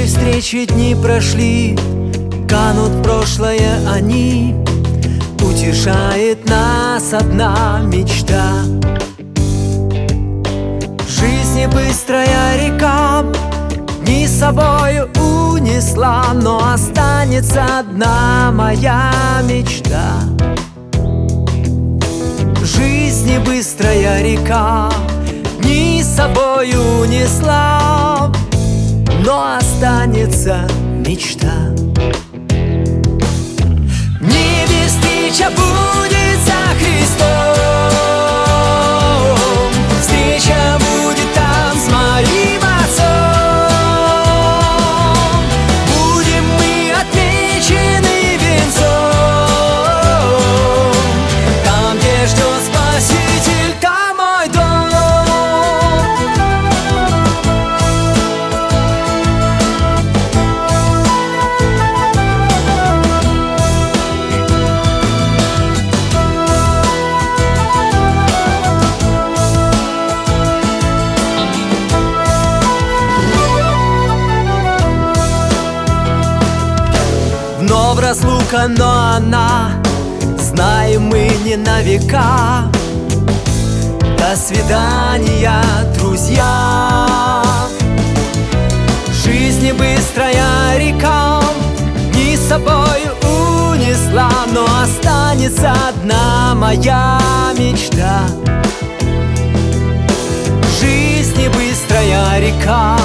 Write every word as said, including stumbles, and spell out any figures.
Первые встречи дни прошли, канут в прошлое они. Утешает нас одна мечта. В жизни быстрая река дни с собою унесла, но останется одна моя мечта. В жизни быстрая река дни с собою унесла, но останется мечта. В небе встреча будет со Христом, встреча будет там с моим Отцом. Будем мы отмечены венцом, там, где ждет Спаситель, там мой дом. Вновь разлука, но она, знаем мы, не на века. До свидания, друзья. В жизни быстрая река дни с собою унесла, но останется одна моя мечта. В жизни быстрая река